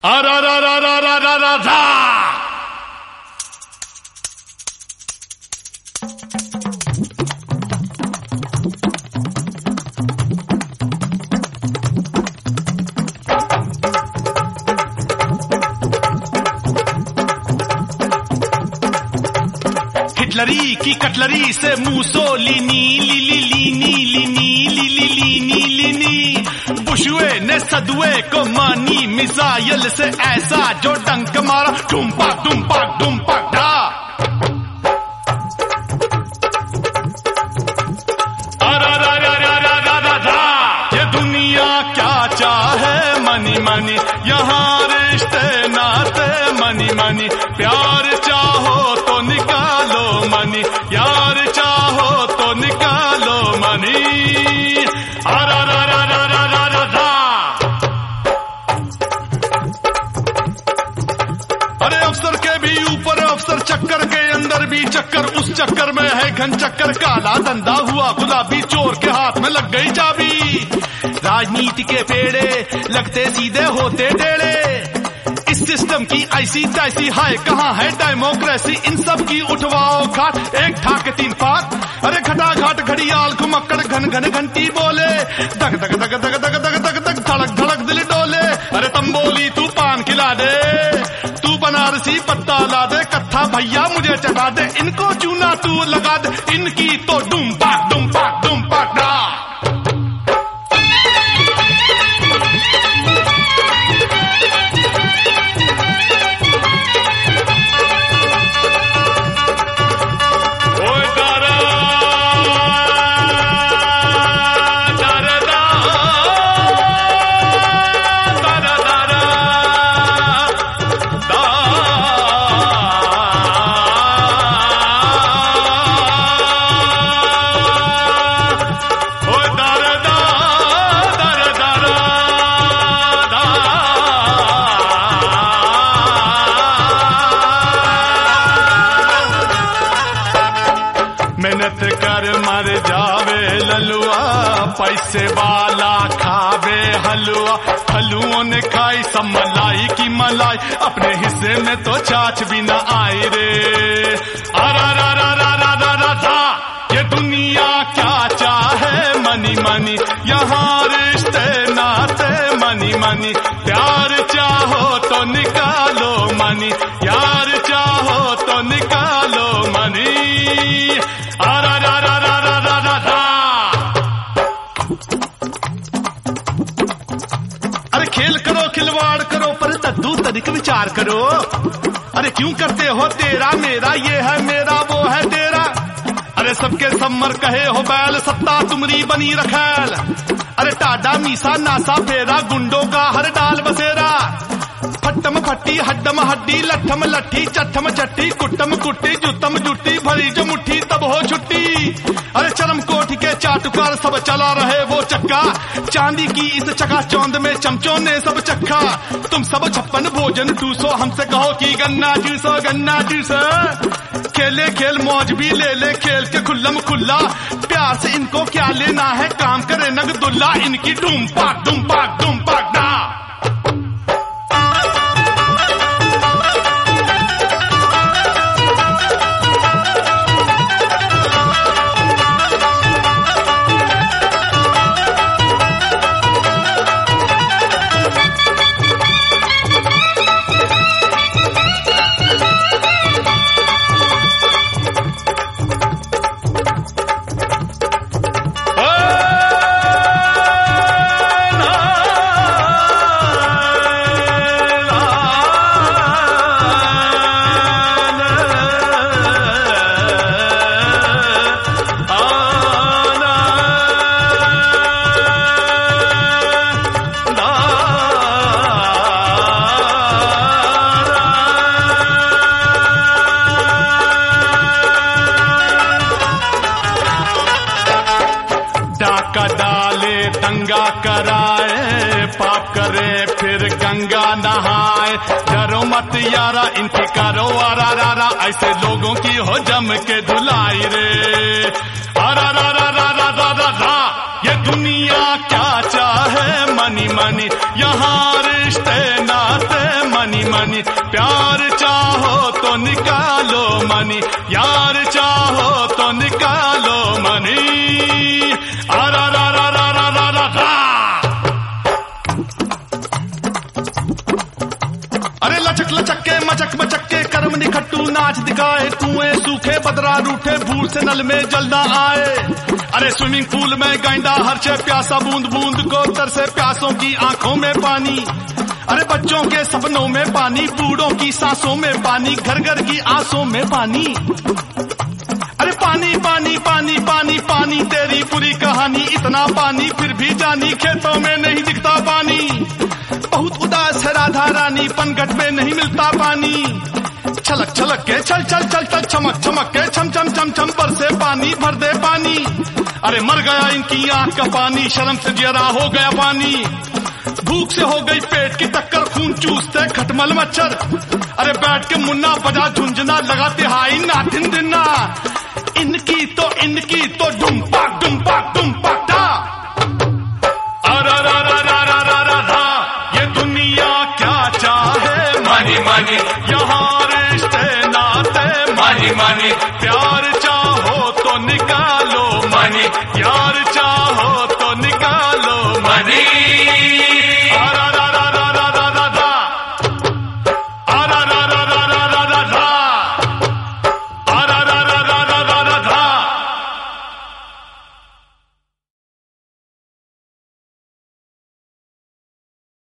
हिटलरी की कटलरी से मूसोलिनी लीनी बुशुए ने सदुए को मानी मिसाइल से ऐसा जो डंक मारा डुम्पाक डुम्पाक डुम्पाक डा। ये दुनिया क्या चाहे मनी मनी, यहाँ रिश्ते नाते मनी मनी, प्यार चाहो तो निकालो मनी, यार चाहो तो निकालो मनी। अरे अफसर के भी ऊपर अफसर, चक्कर के अंदर भी चक्कर, उस चक्कर में है घन चक्कर, काला धंधा हुआ गुलाबी, चोर के हाथ में लग गई चाबी। राजनीति के पेड़े लगते सीधे होते टेढ़े, इस सिस्टम की ऐसी तैसी, हाय कहाँ है डेमोक्रेसी, इन सब की उठवाओ खाट, एक ठाक तीन पाक। अरे घटा घाट घड़ियाल घुमक्कड़ घन घन घंटी बोले, दग दग दग दग दग दग दग दग धड़क धड़क दिल डोले। अरे तंबोली तू पान खिला दे, तू बनारसी पत्ता ला दे, कत्था भैया मुझे चढ़ा दे, इनको चूना तू लगा दे, इनकी तो डुम पाक डुम पाक डुम पाक डा। मेहनत कर मर जावे ललुआ, पैसे वाला खावे हलवा, हलुओं ने खाई सब मलाई की मलाई, अपने हिस्से में तो छाछ भी न आई रे। ये दुनिया क्या चाहे मनी मनी, यहाँ रिश्ते नाते मनी मनी, प्यार चाहो तो निकालो मनी, यार चाहो तो निकालो मनी। अरे खेल करो खिलवाड़ करो पर तद्दू तनिक विचार करो। अरे क्यों करते हो तेरा मेरा, ये है मेरा वो है तेरा। अरे सबके सम्मर कहे हो बैल, सत्ता तुमरी बनी रखैल। अरे टाडा मीसा नासा फेरा, गुंडों का हर डाल बसेरा। फट्टम फट्टी हड्डम हड्डी, लट्ठम लट्ठी चट्ठम चट्टी, कुट्टम कुट्टी जुत्तम जुट्टी, भरी जो मुट्ठी तब हो छुट्टी। अरे चरम कोठी के चाटुकार सब चला रहे वो चक्का, चांदी की इस चका चौंद में चमचों ने सब चक्का। तुम सब छप्पन भोजन टूसो, हमसे कहो कि गन्ना जूसो गन्ना जूसो। खेले खेल मौज भी ले ले, खेल के खुल्लम खुल्ला, प्यार से इनको क्या लेना है, काम करे नगदुल्ला, इनकी डूम पाक डूम पाक डूम पाक डा। दंगा कराए, पाप करे फिर गंगा नहाए। डरो मत यारा इनकी करो आरा रारा, ऐसे लोगों की हो जम के धुलाई रे। आरा रारा रारा रारा रा, ये दुनिया क्या चाहे मनी मनी, यहाँ रिश्ते नाते मनी, प्यार चाहो तो निकालो मनी, यार चाहो तो निकालो मनी। आरा रा रा रा रा रा रा रा। अरे लचक लचक्के मचक मचक्के कर्म निखट्टू नाच दिखाए, कुएं सूखे बदरा रूठे, भूल से नल में जल ना आए। अरे स्विमिंग पूल में गाइंडा हर्चे, प्यासा बूंद बूंद को तरसे, प्यासों की आंखों में पानी। अरे बच्चों के सपनों में पानी, बूढ़ों की सांसों में पानी, घर घर की आंसों में पानी। अरे पानी पानी पानी पानी पानी, तेरी पूरी कहानी, इतना पानी फिर भी जानी, खेतों में नहीं दिखता पानी। बहुत उदास है राधा रानी, पनघट में नहीं मिलता पानी। छलक छलक के चल चल चल चल, चमक चमक के छम छम छम छम, बरसे पानी भर दे पानी। अरे मर गया इनकी आंख का पानी, शर्म से जरा हो गया पानी। भूख से हो गई पेट की टक्कर, खून चूसते खटमल मच्छर। अरे बैठ के मुन्ना बजा झुंझुना, लगाते हाई नाथिन दिन्ना। इनकी तो डुम पाक डुम पाक डुम पाक टा।